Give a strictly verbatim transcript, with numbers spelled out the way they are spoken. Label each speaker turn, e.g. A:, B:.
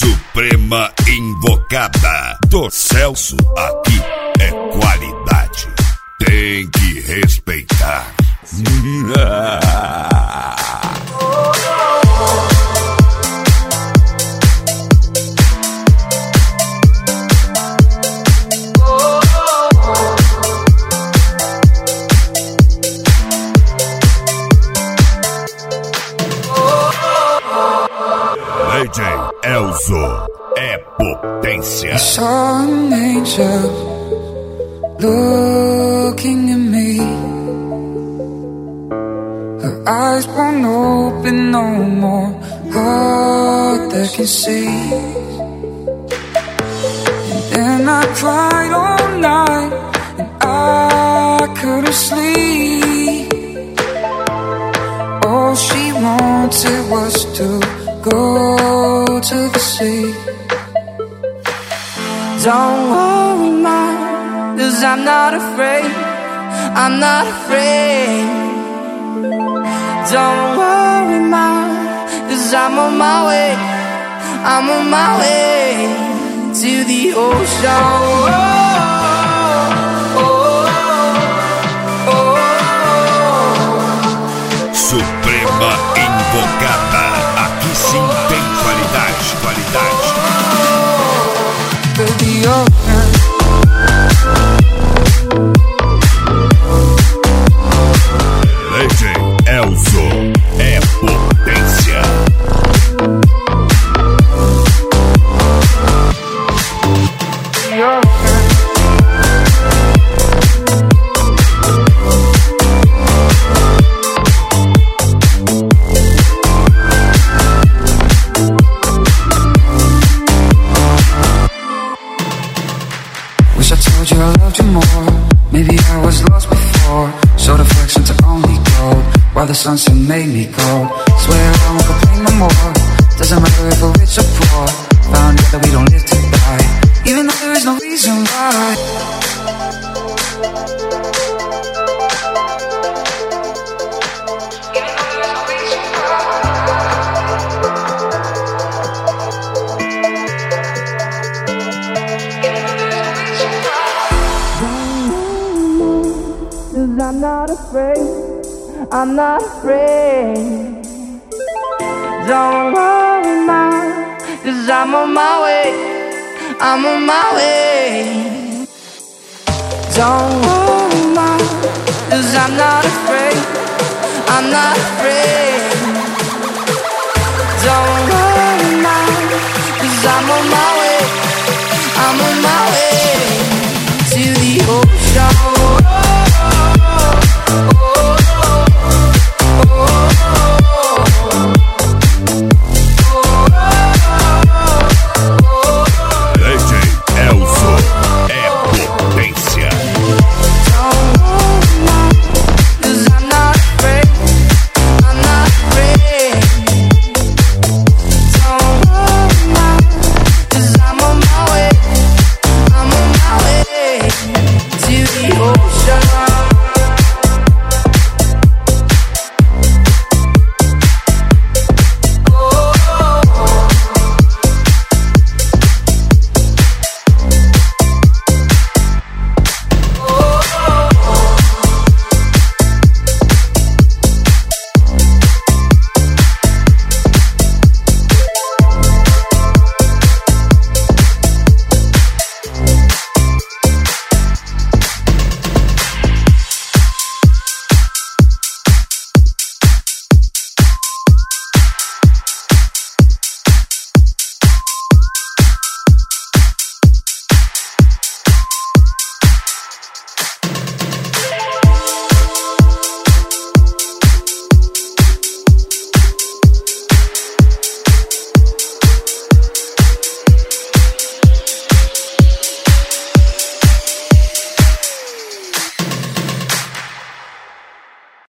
A: Suprema Invocada do Celso, aqui é qualidade. Tem que respeitar. D J Elzo é potência.
B: I saw an angel looking at me. Her eyes won't open no more, heart that can see. And then I cried all night and I couldn't sleep. All she wanted was to go to the sea. Don't worry, ma, 'cause I'm not afraid. I'm not afraid. Don't worry, ma, 'cause I'm on my way. I'm on my way to the ocean. Oh, oh, oh,
A: oh. Suprema Invocada. Aqui sim tem qualidade, qualidade.
B: Baby, you're
A: D J Elzo é potência.
B: Wish I told you I loved you more. Maybe I was lost before. Showed affection to only gold, while the sunset made me cold. Swear I won't complain no more. Doesn't matter if we're rich or poor. Found out that we don't live to die, even though there is no reason why. I'm not afraid, I'm not afraid. Don't worry, ma, 'cause I'm on my way, I'm on my way. Don't worry, ma, 'cause I'm not afraid, I'm not afraid. Don't